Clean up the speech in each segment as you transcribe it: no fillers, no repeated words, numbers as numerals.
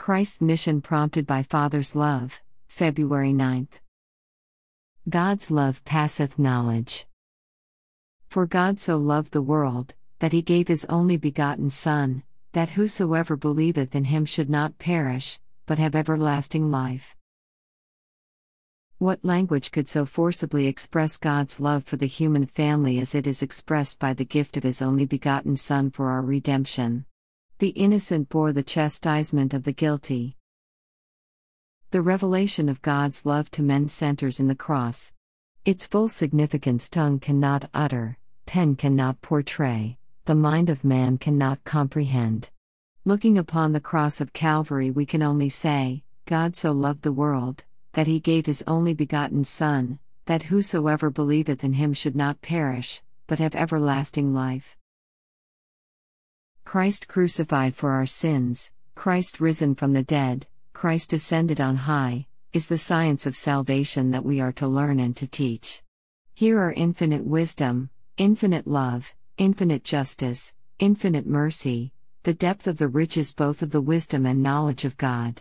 Christ's mission prompted by Father's love, February 9. God's love passeth knowledge. For God so loved the world, that he gave his only begotten Son, that whosoever believeth in him should not perish, but have everlasting life. What language could so forcibly express God's love for the human family as it is expressed by the gift of his only begotten Son for our redemption? The innocent bore the chastisement of the guilty. The revelation of God's love to men centers in the cross. Its full significance tongue cannot utter, pen cannot portray, the mind of man cannot comprehend. Looking upon the cross of Calvary, we can only say, God so loved the world, that he gave his only begotten Son, that whosoever believeth in him should not perish, but have everlasting life. Christ crucified for our sins, Christ risen from the dead, Christ ascended on high, is the science of salvation that we are to learn and to teach. Here are infinite wisdom, infinite love, infinite justice, infinite mercy, the depth of the riches both of the wisdom and knowledge of God.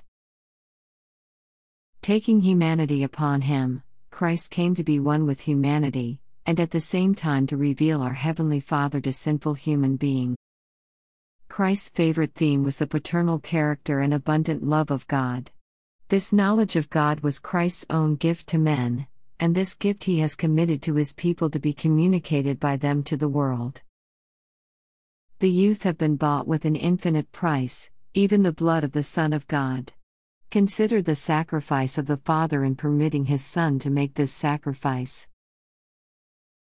Taking humanity upon him, Christ came to be one with humanity, and at the same time to reveal our Heavenly Father to sinful human beings. Christ's favorite theme was the paternal character and abundant love of God. This knowledge of God was Christ's own gift to men, and this gift he has committed to his people to be communicated by them to the world. The youth have been bought with an infinite price, even the blood of the Son of God. Consider the sacrifice of the Father in permitting his Son to make this sacrifice.